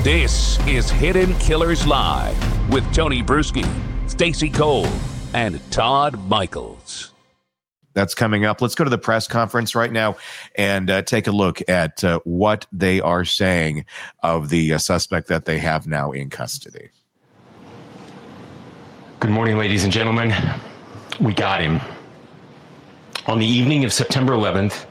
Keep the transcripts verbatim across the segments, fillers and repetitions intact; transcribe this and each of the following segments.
This is Hidden Killers Live with Tony Bruschi, Stacey Cole, and Todd Michaels. That's coming up. Let's go to the press conference right now and uh, take a look at uh, what they are saying of the uh, suspect that they have now in custody. Good morning, ladies and gentlemen. We got him. On the evening of September eleventh,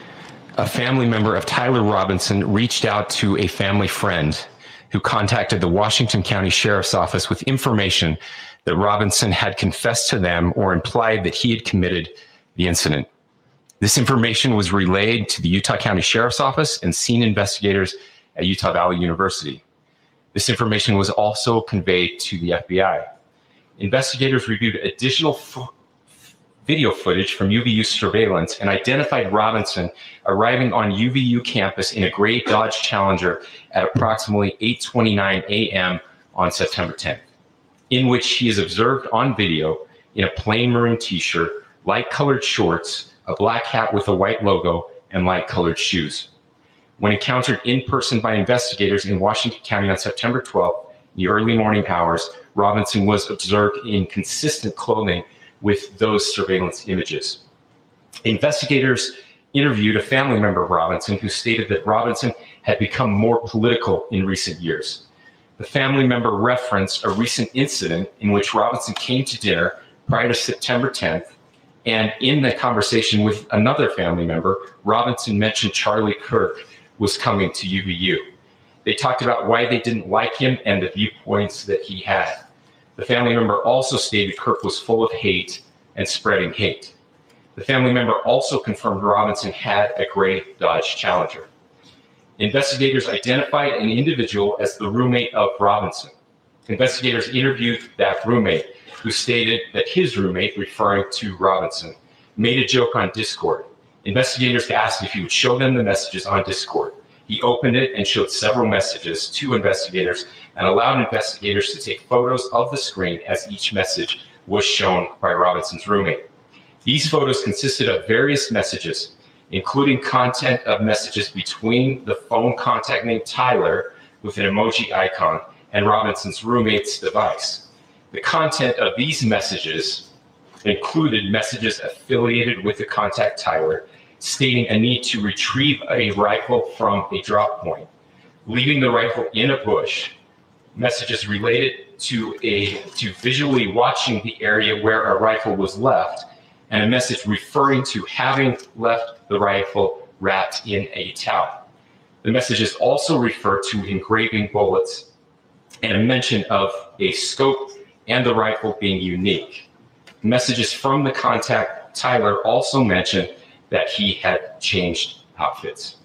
a family member of Tyler Robinson reached out to a family friend who contacted the Washington County Sheriff's Office with information that Robinson had confessed to them or implied that he had committed the incident. This information was relayed to the Utah County Sheriff's Office and scene investigators at Utah Valley University. This information was also conveyed to the F B I. Investigators reviewed additional f- video footage from U V U surveillance and identified Robinson arriving on U V U campus in a gray Dodge Challenger at approximately eight twenty-nine a.m. on September tenth, in which he is observed on video in a plain maroon t-shirt, light-colored shorts, a black hat with a white logo, and light-colored shoes. When encountered in person by investigators in Washington County on September twelfth, in the early morning hours, Robinson was observed in consistent clothing with those surveillance images. Investigators interviewed a family member of Robinson who stated that Robinson had become more political in recent years. The family member referenced a recent incident in which Robinson came to dinner prior to September tenth, and in the conversation with another family member, Robinson mentioned Charlie Kirk was coming to U V U. They talked about why they didn't like him and the viewpoints that he had. The family member also stated Kirk was full of hate and spreading hate. The family member also confirmed Robinson had a gray Dodge Challenger. Investigators identified an individual as the roommate of Robinson. Investigators interviewed that roommate, who stated that his roommate, referring to Robinson, made a joke on Discord. Investigators asked if he would show them the messages on Discord. He opened it and showed several messages to investigators and allowed investigators to take photos of the screen as each message was shown by Robinson's roommate. These photos consisted of various messages, including content of messages between the phone contact named Tyler with an emoji icon and Robinson's roommate's device. The content of these messages included messages affiliated with the contact Tyler, stating a need to retrieve a rifle from a drop point, leaving the rifle in a bush, messages related to a to visually watching the area where a rifle was left, and a message referring to having left the rifle wrapped in a towel. The messages also refer to engraving bullets and a mention of a scope and the rifle being unique. Messages from the contact Tyler also mentioned that he had changed outfits.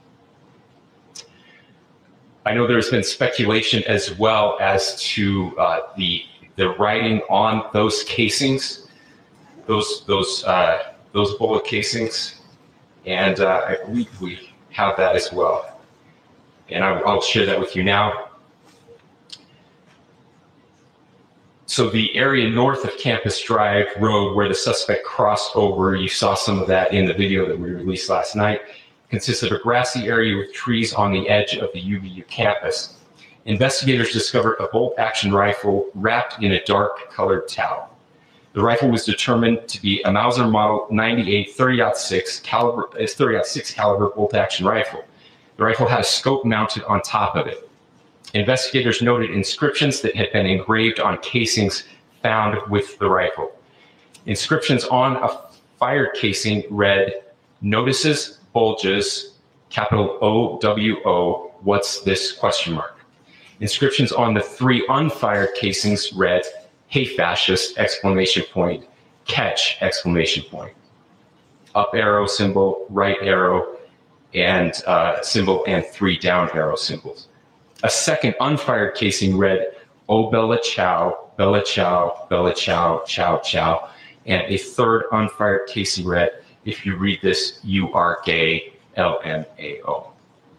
I know there's been speculation as well as to uh, the the writing on those casings, those those uh, those bullet casings, and uh, I believe we have that as well. And I, I'll share that with you now. So the area north of Campus Drive Road where the suspect crossed over, you saw some of that in the video that we released last night, consists of a grassy area with trees on the edge of the U V U campus. Investigators discovered a bolt-action rifle wrapped in a dark-colored towel. The rifle was determined to be a Mauser Model ninety-eight thirty aught six caliber, thirty aught six caliber bolt-action rifle. The rifle had a scope mounted on top of it. Investigators noted inscriptions that had been engraved on casings found with the rifle. Inscriptions on a fired casing read, "Notices, bulges, capital O W O, what's this, question mark." Inscriptions on the three unfired casings read, "Hey fascist, exclamation point, catch, exclamation point." Up arrow symbol, right arrow, and uh, symbol, and three down arrow symbols. A second unfired casing read, "Oh Bella Chow, Bella Chow, Bella Chow, Chow Chow." And a third unfired casing read, "If you read this, you are gay, L M A O."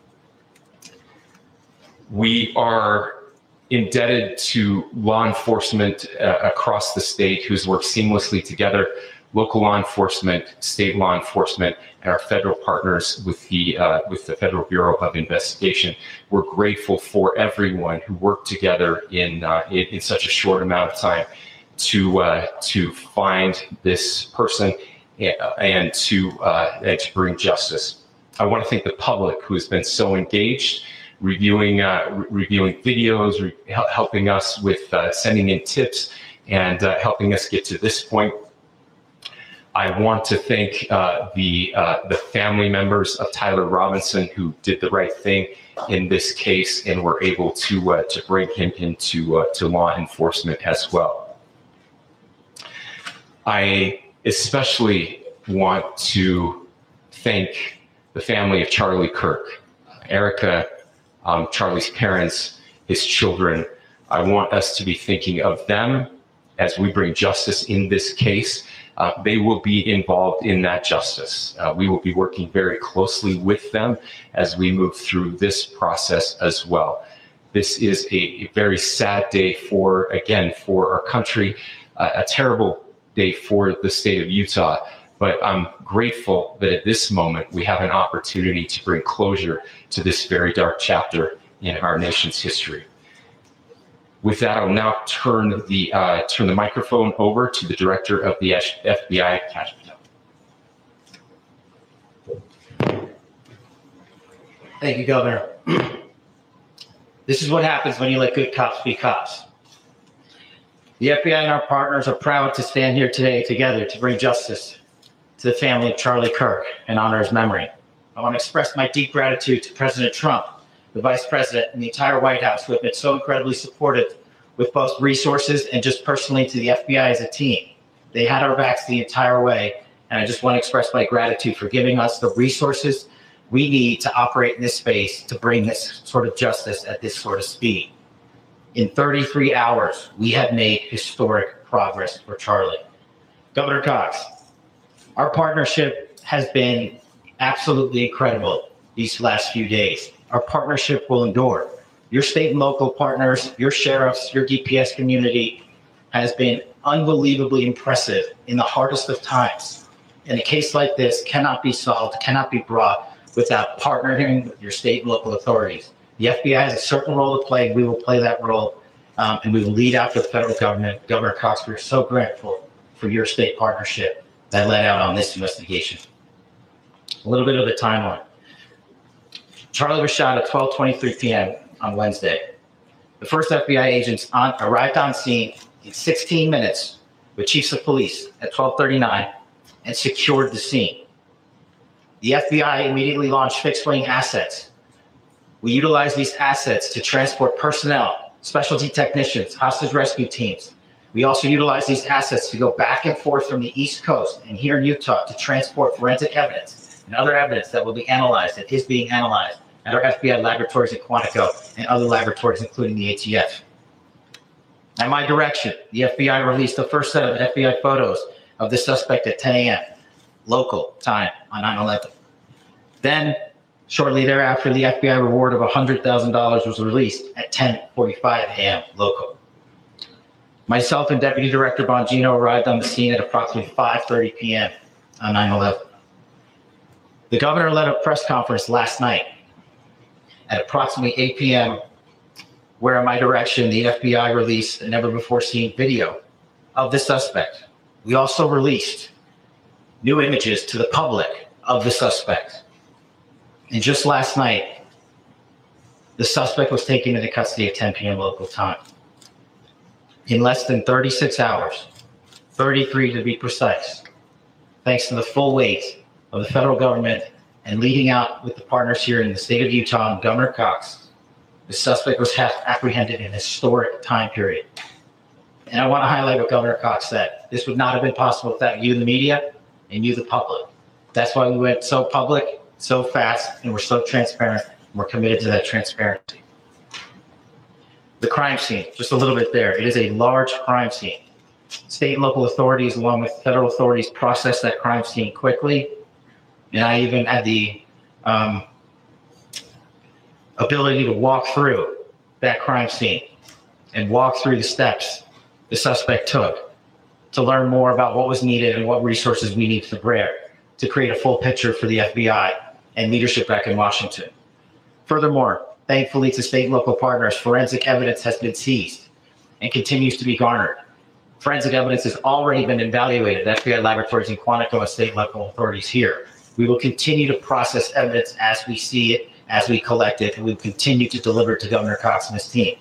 We are indebted to law enforcement uh, across the state who's worked seamlessly together local law enforcement, state law enforcement, and our federal partners with the uh, with the Federal Bureau of Investigation. We're grateful for everyone who worked together in uh, in, in such a short amount of time to uh, to find this person and, and to uh, and to bring justice. I want to thank the public who has been so engaged, reviewing uh, re- reviewing videos, re- helping us with uh, sending in tips, and uh, helping us get to this point. I want to thank uh, the uh, the family members of Tyler Robinson who did the right thing in this case and were able to uh, to bring him into uh, to law enforcement as well. I especially want to thank the family of Charlie Kirk, Erica, um, Charlie's parents, his children. I want us to be thinking of them as we bring justice in this case. Uh, they will be involved in that justice. Uh, we will be working very closely with them as we move through this process as well. This is a, a very sad day for, again, for our country, uh, a terrible day for the state of Utah, but I'm grateful that at this moment we have an opportunity to bring closure to this very dark chapter in our nation's history. With that, I'll now turn the uh, turn the microphone over to the director of the F B I, Kash Patel. Thank you, Governor. This is what happens when you let good cops be cops. The F B I and our partners are proud to stand here today together to bring justice to the family of Charlie Kirk and honor his memory. I want to express my deep gratitude to President Trump, the Vice President, and the entire White House who have been so incredibly supportive with both resources and just personally to the F B I as a team. They had our backs the entire way, and I just want to express my gratitude for giving us the resources we need to operate in this space to bring this sort of justice at this sort of speed. In thirty-three hours, we have made historic progress for Charlie. Governor Cox, our partnership has been absolutely incredible these last few days. Our partnership will endure. Your state and local partners, your sheriffs, your D P S community has been unbelievably impressive in the hardest of times. And a case like this cannot be solved, cannot be brought without partnering with your state and local authorities. The F B I has a certain role to play. We will play that role, um, and we will lead after the federal government. Governor Cox, we're so grateful for your state partnership that led out on this investigation. A little bit of the timeline. Charlie was shot at twelve twenty-three p.m. on Wednesday. The first F B I agents on, arrived on scene in sixteen minutes with chiefs of police at twelve thirty-nine and secured the scene. The F B I immediately launched fixed-wing assets. We utilized these assets to transport personnel, specialty technicians, hostage rescue teams. We also utilized these assets to go back and forth from the East Coast and here in Utah to transport forensic evidence and other evidence that will be analyzed, that is being analyzed at our F B I laboratories in Quantico and other laboratories, including the A T F. At my direction, the F B I released the first set of F B I photos of the suspect at ten a.m. local time on nine eleven. Then, shortly thereafter, the F B I reward of one hundred thousand dollars was released at ten forty-five a.m. local. Myself and Deputy Director Bongino arrived on the scene at approximately five thirty p.m. on nine eleven. The governor led a press conference last night at approximately eight p.m., where in my direction, the F B I released a never-before-seen video of the suspect. We also released new images to the public of the suspect. And just last night, the suspect was taken into custody at ten p.m. local time. In less than thirty-six hours, thirty-three to be precise, thanks to the full weight of the federal government and leading out with the partners here in the state of Utah and Governor Cox, the suspect was apprehended in a historic time period. And I want to highlight what Governor Cox said. This would not have been possible without you, the media, and you, the public. That's why we went so public, so fast, and we're so transparent. And we're committed to that transparency. The crime scene, just a little bit there. It is a large crime scene. State and local authorities, along with federal authorities, processed that crime scene quickly. And I even had the um, ability to walk through that crime scene and walk through the steps the suspect took to learn more about what was needed and what resources we need to prepare to create a full picture for the F B I and leadership back in Washington. Furthermore, thankfully to state and local partners, forensic evidence has been seized and continues to be garnered. Forensic evidence has already been evaluated at F B I laboratories in Quantico and state and local authorities here. We will continue to process evidence as we see it, as we collect it, and we will continue to deliver to Governor Cox and his team.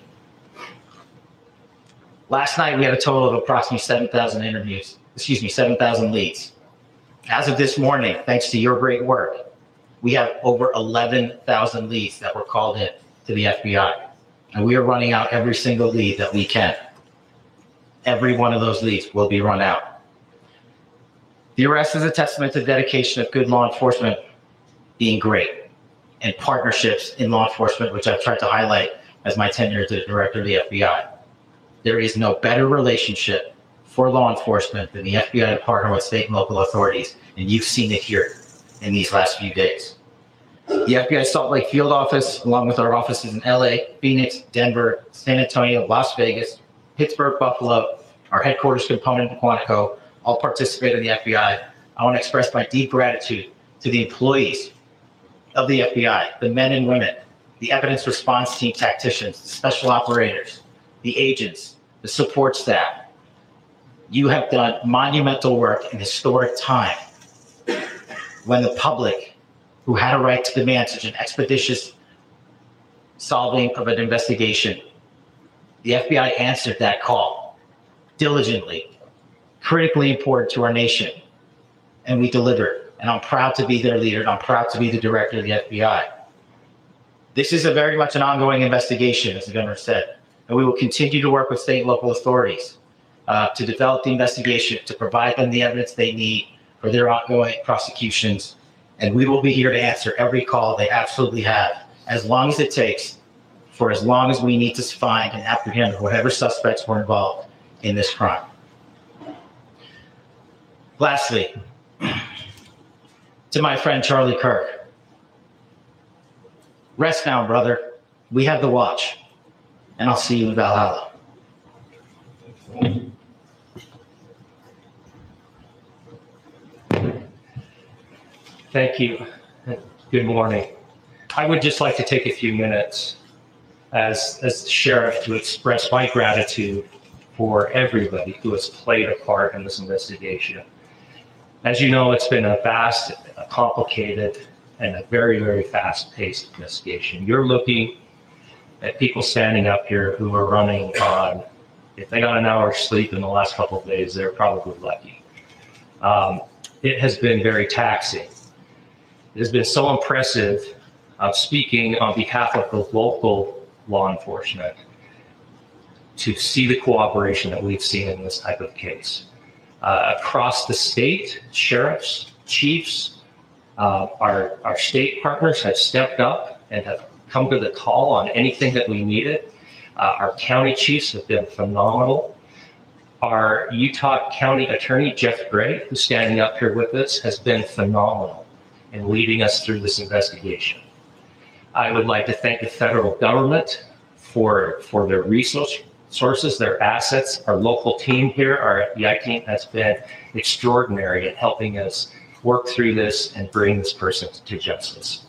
Last night, we had a total of approximately seven thousand interviews, excuse me, seven thousand leads. As of this morning, thanks to your great work, we have over eleven thousand leads that were called in to the F B I. And we are running out every single lead that we can. Every one of those leads will be run out. The arrest is a testament to the dedication of good law enforcement being great and partnerships in law enforcement, which I've tried to highlight as my tenure as the director of the F B I. There is no better relationship for law enforcement than the F B I to partner with state and local authorities, and you've seen it here in these last few days. The F B I Salt Lake Field Office, along with our offices in L A, Phoenix, Denver, San Antonio, Las Vegas, Pittsburgh, Buffalo, our headquarters component in Quantico, all participate in the F B I. I want to express my deep gratitude to the employees of the F B I, the men and women, the evidence response team tacticians, the special operators, the agents, the support staff. You have done monumental work in historic time when the public, who had a right to demand such an expeditious solving of an investigation, the F B I answered that call diligently, critically important to our nation, and we delivered. And I'm proud to be their leader, and I'm proud to be the director of the F B I. This is a very much an ongoing investigation, as the governor said, and we will continue to work with state and local authorities uh, to develop the investigation, to provide them the evidence they need for their ongoing prosecutions. And we will be here to answer every call they absolutely have, as long as it takes, for as long as we need to find and apprehend whatever suspects were involved in this crime. Lastly, to my friend Charlie Kirk, rest now, brother. We have the watch, and I'll see you in Valhalla. Thank you. Good morning. I would just like to take a few minutes as, as the sheriff to express my gratitude for everybody who has played a part in this investigation. As you know, it's been a vast, a complicated, and a very, very fast-paced investigation. You're looking at people standing up here who are running on, if they got an hour's sleep in the last couple of days, they're probably lucky. Um, it has been very taxing. It has been so impressive of speaking on behalf of the local law enforcement to see the cooperation that we've seen in this type of case. Uh, across the state, sheriffs, chiefs, uh, our, our state partners have stepped up and have come to the call on anything that we needed. Uh, our county chiefs have been phenomenal. Our Utah County Attorney, Jeff Gray, who's standing up here with us, has been phenomenal in leading us through this investigation. I would like to thank the federal government for, for their resource, sources, their assets. Our local team here, our F B I team, has been extraordinary in helping us work through this and bring this person to justice.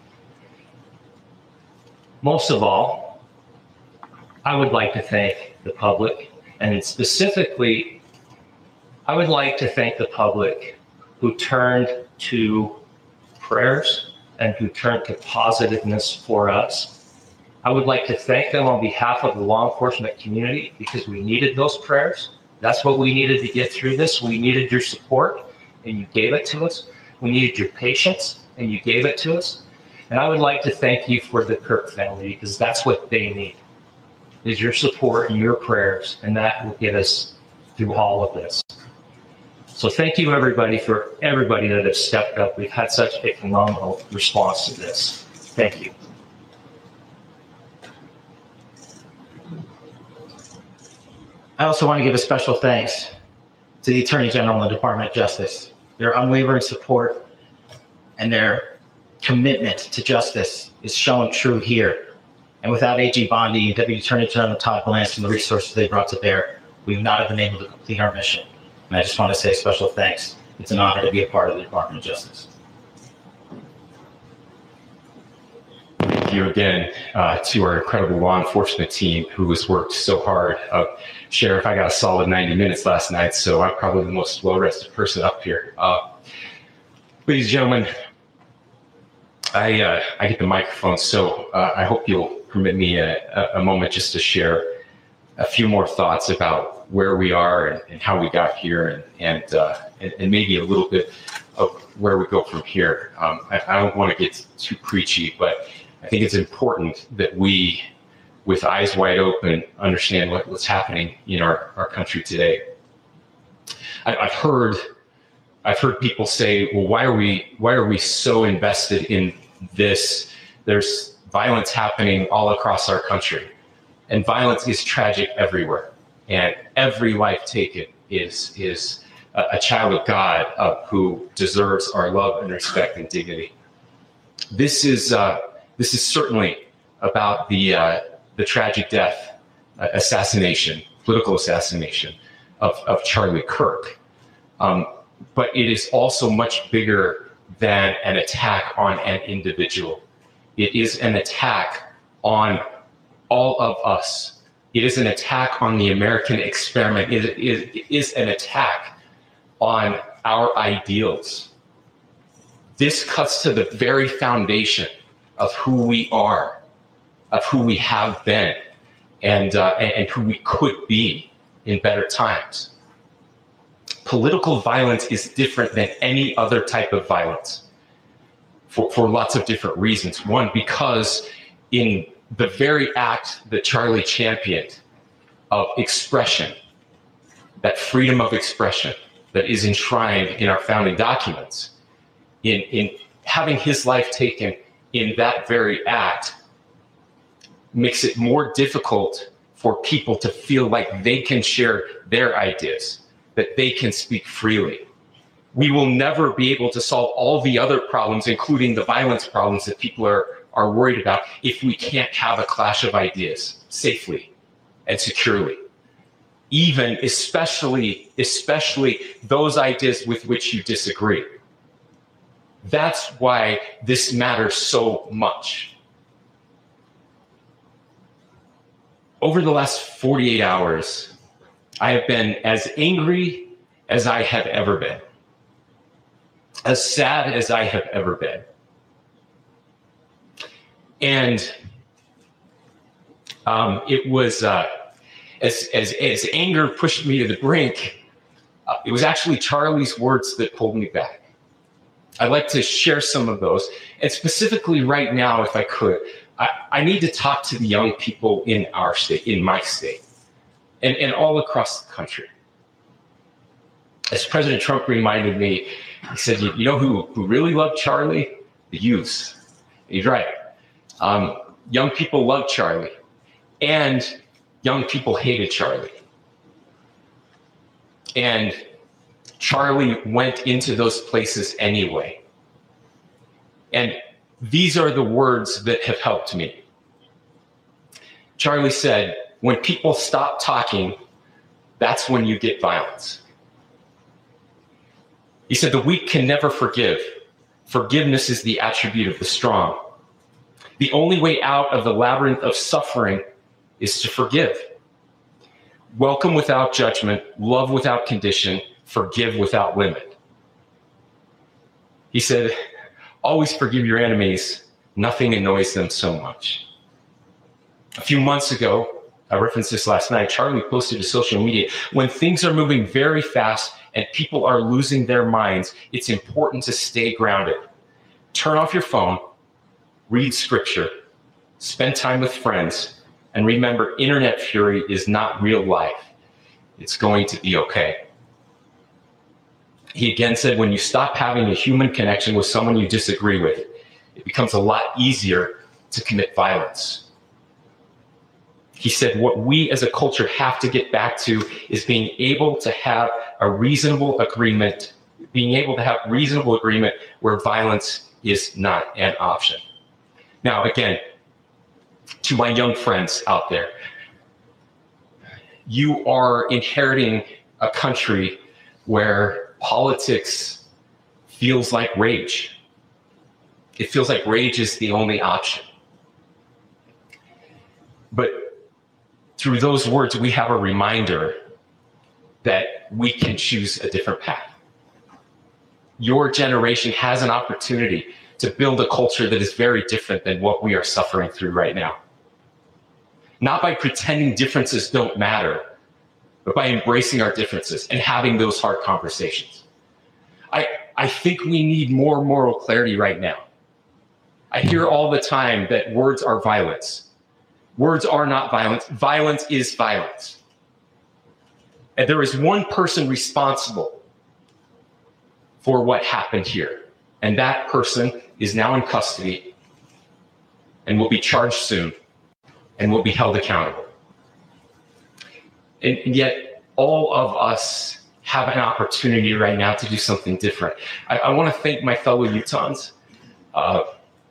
Most of all, I would like to thank the public, and specifically, I would like to thank the public who turned to prayers and who turned to positiveness for us. I would like to thank them on behalf of the law enforcement community because we needed those prayers. That's what we needed to get through this. We needed your support, and you gave it to us. We needed your patience, and you gave it to us. And I would like to thank you for the Kirk family because that's what they need, is your support and your prayers, and that will get us through all of this. So thank you, everybody, for everybody that has stepped up. We've had such a phenomenal response to this. Thank you. I also want to give a special thanks to the Attorney General and the Department of Justice. Their unwavering support and their commitment to justice is shown true here. And without A G Bondi and Deputy Attorney General Todd Blanche and the resources they brought to bear, we would not have been able to complete our mission. And I just want to say special thanks. It's an honor to be a part of the Department of Justice. Thank you again uh, to our incredible law enforcement team who has worked so hard. Uh, Sheriff, I got a solid ninety minutes last night, so I'm probably the most well-rested person up here. Uh, ladies and gentlemen, I, uh, I get the microphone, so uh, I hope you'll permit me a, a moment just to share a few more thoughts about where we are and, and how we got here, and and, uh, and and maybe a little bit of where we go from here. Um, I, I don't want to get too preachy, but I think it's important that we, with eyes wide open, understand what, what's happening in our, our country today. I, I've heard I've heard people say, well, why are we why are we so invested in this? There's violence happening all across our country. And violence is tragic everywhere. And every life taken is is a, a child of God uh, who deserves our love and respect and dignity. This is uh, this is certainly about the uh, the tragic death, uh, assassination, political assassination of, of Charlie Kirk. Um, but it is also much bigger than an attack on an individual. It is an attack on all of us. It is an attack on the American experiment. It is, it is an attack on our ideals. This cuts to the very foundation of who we are, of who we have been, and, uh, and, and who we could be in better times. Political violence is different than any other type of violence for, for lots of different reasons. One, because in the very act that Charlie championed of expression, that freedom of expression that is enshrined in our founding documents, in, in having his life taken in that very act, makes it more difficult for people to feel like they can share their ideas, that they can speak freely. We will never be able to solve all the other problems, including the violence problems that people are are worried about, if we can't have a clash of ideas safely and securely. Even, especially, especially those ideas with which you disagree. That's why this matters so much. Over the last forty-eight hours, I have been as angry as I have ever been, as sad as I have ever been. And um, it was, uh, as, as, as anger pushed me to the brink, uh, it was actually Charlie's words that pulled me back. I'd like to share some of those. And specifically right now, if I could, I, I need to talk to the young people in our state, in my state, and, and all across the country. As President Trump reminded me, he said, you, you know who, who really loved Charlie? The youth. He's right. Um, young people loved Charlie, and young people hated Charlie. And Charlie went into those places anyway. And these are the words that have helped me. Charlie said, when people stop talking, that's when you get violence. He said, the weak can never forgive. Forgiveness is the attribute of the strong. The only way out of the labyrinth of suffering is to forgive. Welcome without judgment, love without condition, forgive without limit. He said, always forgive your enemies. Nothing annoys them so much. A few months ago, I referenced this last night, Charlie posted to social media, when things are moving very fast and people are losing their minds, it's important to stay grounded. Turn off your phone, read scripture, spend time with friends, and remember, internet fury is not real life. It's going to be okay. He again said, when you stop having a human connection with someone you disagree with, it becomes a lot easier to commit violence. He said, what we as a culture have to get back to is being able to have a reasonable agreement, being able to have reasonable agreement where violence is not an option. Now, again, to my young friends out there, you are inheriting a country where politics feels like rage. It feels like rage is the only option. But through those words, we have a reminder that we can choose a different path. Your generation has an opportunity to build a culture that is very different than what we are suffering through right now. Not by pretending differences don't matter, but by embracing our differences and having those hard conversations. I, I think we need more moral clarity right now. I hear all the time that words are violence. Words are not violence. Violence is violence. And there is one person responsible for what happened here. And that person is now in custody and will be charged soon and will be held accountable. And yet all of us have an opportunity right now to do something different. I, I want to thank my fellow Utahns. Uh,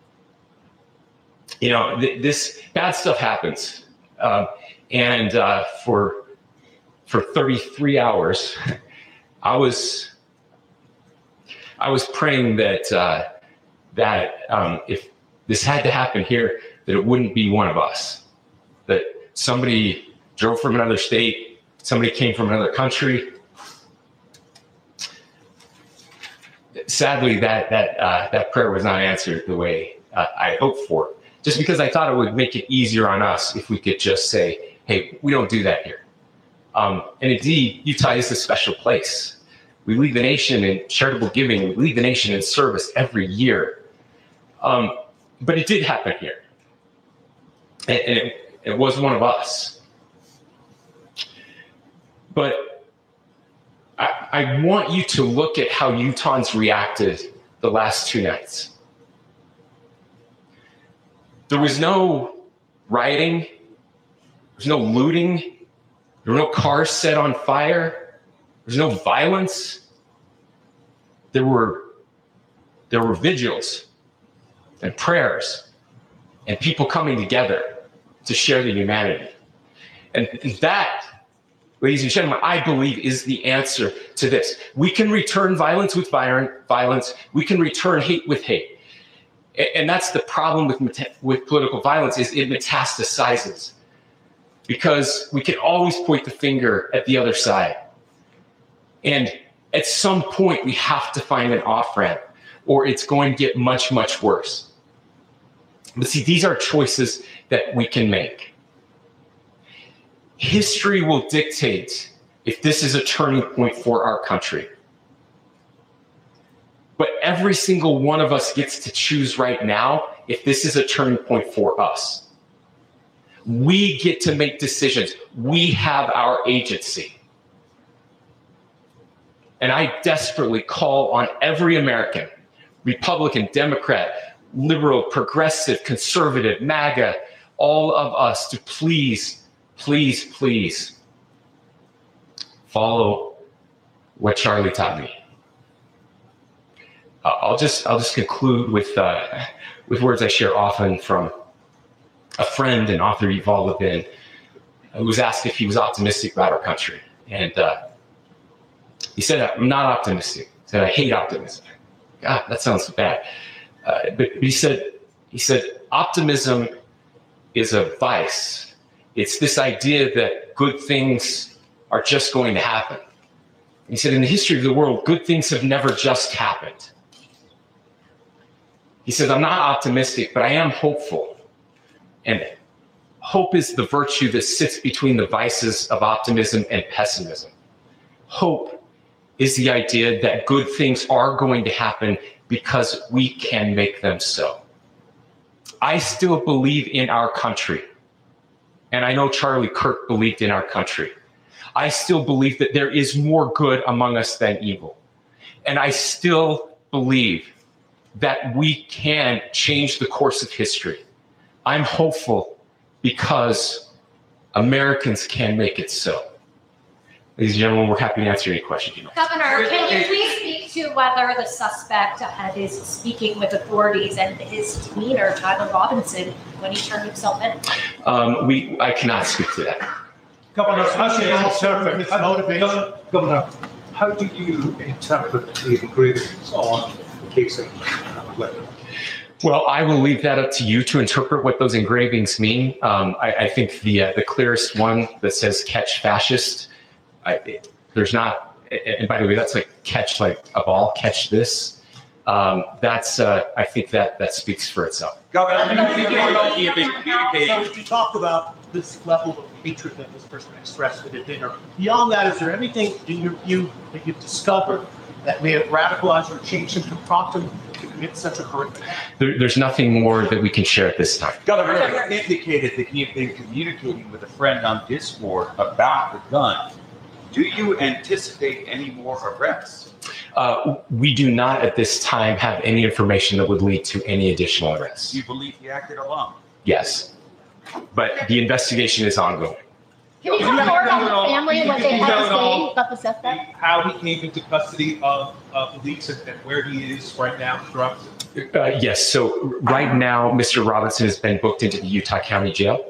you know, th- this bad stuff happens. Uh, and uh, for, for thirty-three hours, I was I was praying that uh, that um, if this had to happen here, that it wouldn't be one of us. That somebody drove from another state, somebody came from another country. Sadly, that that uh, that prayer was not answered the way uh, I hoped for. Just because I thought it would make it easier on us if we could just say, "Hey, we don't do that here." Um, and indeed, Utah is a special place. We lead the nation in charitable giving. We lead the nation in service every year. Um, but it did happen here. And, and it, it was one of us. But I, I want you to look at how Utahns reacted the last two nights. There was no rioting. There was no looting. There were no cars set on fire. There's no violence. There were, there were vigils and prayers and people coming together to share the humanity. And that, ladies and gentlemen, I believe is the answer to this. We can return violence with violence. We can return hate with hate. And that's the problem with, with political violence, is it metastasizes. Because we can always point the finger at the other side. And at some point, we have to find an off-ramp, or it's going to get much, much worse. But see, these are choices that we can make. History will dictate if this is a turning point for our country. But every single one of us gets to choose right now if this is a turning point for us. We get to make decisions. We have our agency. And I desperately call on every American, Republican, Democrat, liberal, progressive, conservative, MAGA, all of us to please, please, please follow what Charlie taught me. Uh, I'll just I'll just conclude with uh, with words I share often from a friend and author, Yuval Levin, who was asked if he was optimistic about our country. And uh, he said, "I'm not optimistic." He said, "I hate optimism." God, that sounds so bad. Uh, but, but he said, he said, optimism is a vice. It's this idea that good things are just going to happen. He said, in the history of the world, good things have never just happened. He said, I'm not optimistic, but I am hopeful. And hope is the virtue that sits between the vices of optimism and pessimism. Hope is the idea that good things are going to happen because we can make them so. I still believe in our country. And I know Charlie Kirk believed in our country. I still believe that there is more good among us than evil. And I still believe that we can change the course of history. I'm hopeful because Americans can make it so. Ladies and gentlemen, we're happy to answer any questions you know. Governor, can you please speak to whether the suspect is speaking with authorities and his demeanor, Tyler Robinson, when he turned himself in? Um, we, I cannot speak to that. Governor, how should motivation? Governor, how do you interpret the engravings on the casing weapon? Well, I will leave that up to you to interpret what those engravings mean. Um, I, I think the uh, the clearest one that says "Catch Fascist," I, it, there's not. And by the way, that's like catch like a ball, catch this. Um, that's uh, I think that that speaks for itself. Governor, so you talked about this level of hatred that this person expressed at a dinner. Beyond that, is there anything in your view that you've discovered that may have radicalized or changed him to prompt him to commit such a horrific act? There, there's nothing more that we can share at this time. Governor indicated that he had been communicating with a friend on Discord about the gun. Do you anticipate any more arrests? Uh, we do not at this time have any information that would lead to any additional arrests. Do you believe he acted alone? Yes, but the investigation is ongoing. Can you talk more about the family and what they had to say about the suspect? How he came into custody of uh, police and, and where he is right now, drugs? Uh, yes. So right now, Mister Robinson has been booked into the Utah County Jail.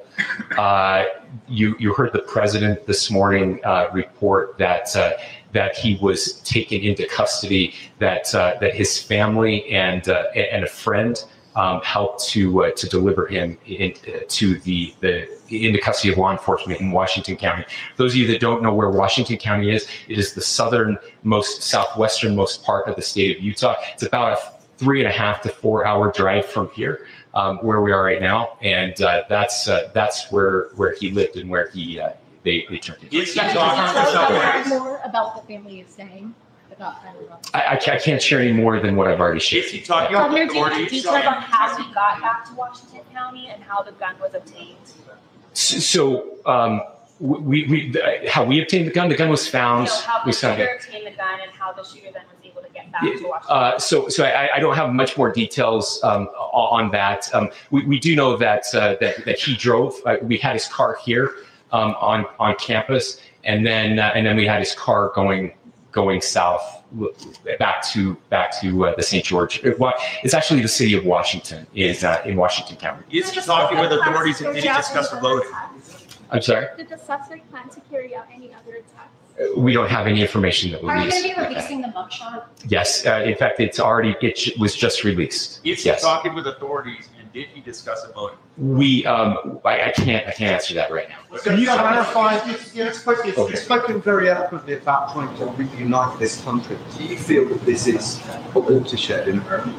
Uh, you you heard the president this morning uh, report that uh, that he was taken into custody. That uh, that his family and uh, and a friend um, helped to uh, to deliver him in, uh, to the the into custody of law enforcement in Washington County. Those of you that don't know where Washington County is, it is the southernmost, southwesternmost part of the state of Utah. It's about a three and a half to four hour drive from here. Um, where we are right now, and uh, that's uh, that's where where he lived and where he uh, they, they turned him. Can you talk more about what the family is saying about Tyler Robinson? I, I, can't, I can't share any more than what I've already shared. Is he talking Yeah. about Governor, the do you have authorities? details on how he got back to Washington County and how the gun was obtained? So, so um, we, we the, how we obtained the gun. The gun was found. You know, how we the found it. shooter obtained the gun and how the shooter then was able to get back to Washington. Uh, so, so I, I don't have much more details um, on that. Um, we, we do know that uh, that that he drove. Uh, we had his car here um, on on campus, and then uh, and then we had his car going going south back to back to uh, the Saint George. It, it's actually the city of Washington in uh, in Washington County. Is he talking with authorities and did he discuss the loading? I'm sorry. Did the suspect plan to carry out any other attacks? We don't have any information that Are you released. going to be releasing the mugshot? Yes, uh, in fact, it's already it was just released. Is he Yes, talking with authorities and did he discuss a motive? we. Um, I, I can't. I can't answer that right now. Can you clarify? It's, it's, spoken, it's, Okay. it's spoken very eloquently about trying to reunite this country. Do you feel that this is a watershed in America?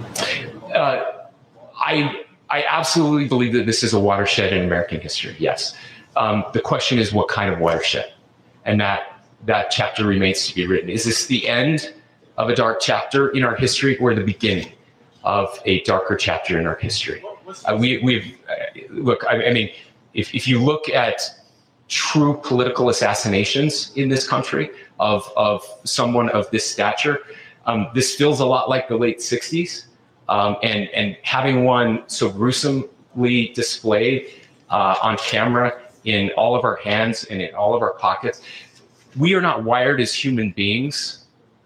Uh, I I absolutely believe that this is a watershed in American history. Yes. Um, the question is what kind of watershed, and that that chapter remains to be written. Is this the end of a dark chapter in our history, or the beginning of a darker chapter in our history? Uh, we we've uh, look. I, I mean, if if you look at true political assassinations in this country of of someone of this stature, um, this feels a lot like the late sixties. Um, and, and having one so gruesomely displayed uh, on camera in all of our hands and in all of our pockets, we are not wired as human beings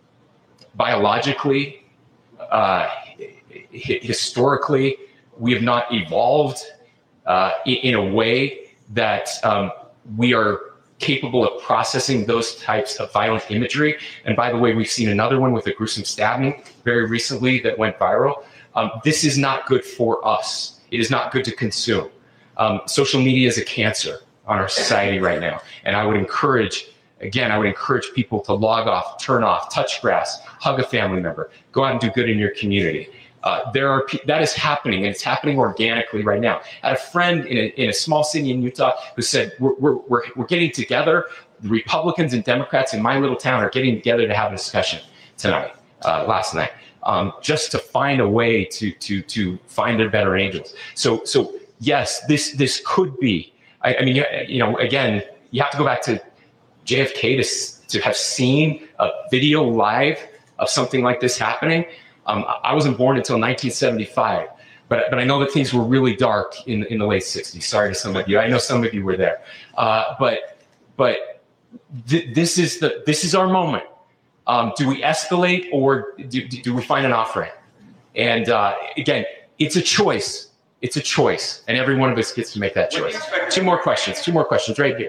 biologically, uh, hi- historically. We have not evolved uh, in, in a way that um, we are capable of processing those types of violent imagery. And by the way, we've seen another one with a gruesome stabbing very recently that went viral. Um, this is not good for us. It is not good to consume. Um, social media is a cancer on our society right now. And I would encourage, again, I would encourage people to log off, turn off, touch grass, hug a family member, go out and do good in your community. Uh, there are pe- that is happening, and it's happening organically right now. I had a friend in a, in a small city in Utah who said, we're, we're, we're, we're getting together. The Republicans and Democrats in my little town are getting together to have a discussion tonight, uh, last night. Um, just to find a way to to to find their better angels. So so yes, this this could be. I, I mean, you, you know, again, you have to go back to J F K to to have seen a video live of something like this happening. Um, I wasn't born until nineteen seventy-five, but but I know that things were really dark in in the late sixties. Sorry to some of you. I know some of you were there, uh, but but th- this is the this is our moment. Um, do we escalate or do, do we find an off ramp? And uh, again, it's a choice. It's a choice, and every one of us gets to make that choice. Two more questions. Two more questions right here.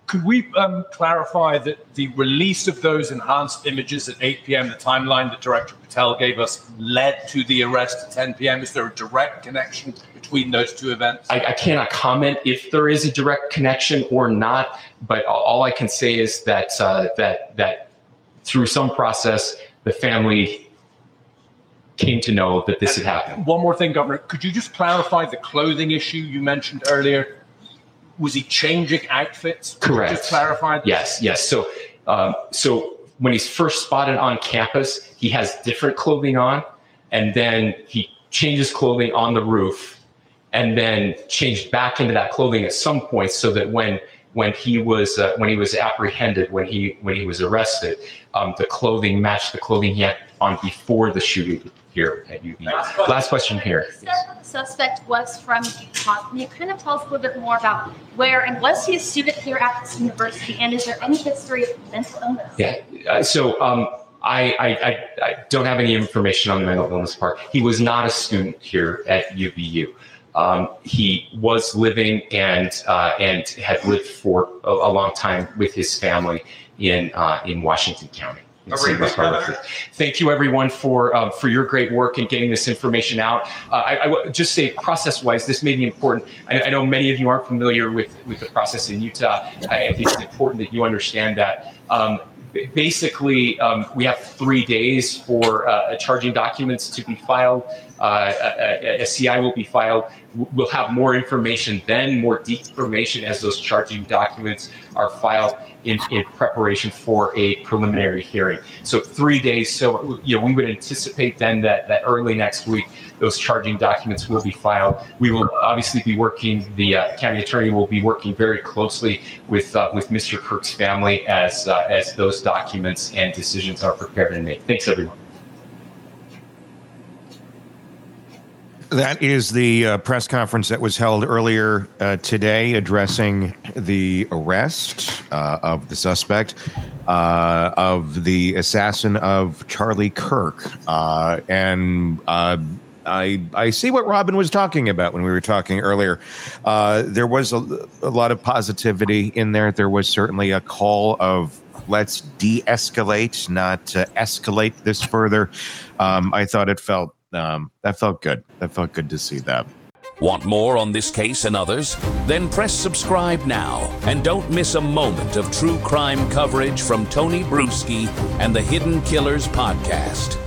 Could we um, clarify that the release of those enhanced images at eight p.m., the timeline that Director Patel gave us, led to the arrest at ten p.m.? Is there a direct connection between those two events? I, I cannot comment if there is a direct connection or not, but all I can say is that uh, that that through some process, the family came to know that this had happened. One more thing, Governor. Could you just clarify the clothing issue you mentioned earlier? Was he changing outfits? Correct. Just clarify. Yes, yes. So, um, so when he's first spotted on campus, he has different clothing on, and then he changes clothing on the roof, and then changed back into that clothing at some point, so that when when he was uh, when he was apprehended, when he when he was arrested, um, the clothing matched the clothing he had on before the shooting here at U V U. Last question here. You said that the suspect was from Utah. Can you kind of tell us a little bit more about where, and was he a student here at this university, and is there any history of mental illness? Yeah. Uh, so um, I, I, I, I don't have any information on the mental illness part. He was not a student here at U V U. Um, he was living and uh, and had lived for a, a long time with his family in uh, in Washington County. Thank you, everyone, for um, for your great work in getting this information out. Uh, I, I would just say, process-wise, this may be important. I, I know many of you aren't familiar with, with the process in Utah. I, I think it's important that you understand that. Um, basically, um, we have three days for uh, charging documents to be filed. Uh, a, a C I will be filed. We'll have more information then, more deep information as those charging documents are filed in, in preparation for a preliminary hearing. So three days. So, you know, we would anticipate then that, that early next week, those charging documents will be filed. We will obviously be working, the uh, county attorney will be working very closely with uh, with Mister Kirk's family as uh, as those documents and decisions are prepared and made. Thanks, everyone. That is the uh, press conference that was held earlier uh, today addressing the arrest uh, of the suspect, uh, of the assassin of Charlie Kirk. Uh, and uh, I I see what Robin was talking about when we were talking earlier. Uh, there was a, a lot of positivity in there. There was certainly a call of let's de-escalate, not uh, escalate this further. Um, I thought it felt Um, that felt good. That felt good to see that. Want more on this case and others? Then press subscribe now and don't miss a moment of true crime coverage from Tony Bruschi and the Hidden Killers podcast.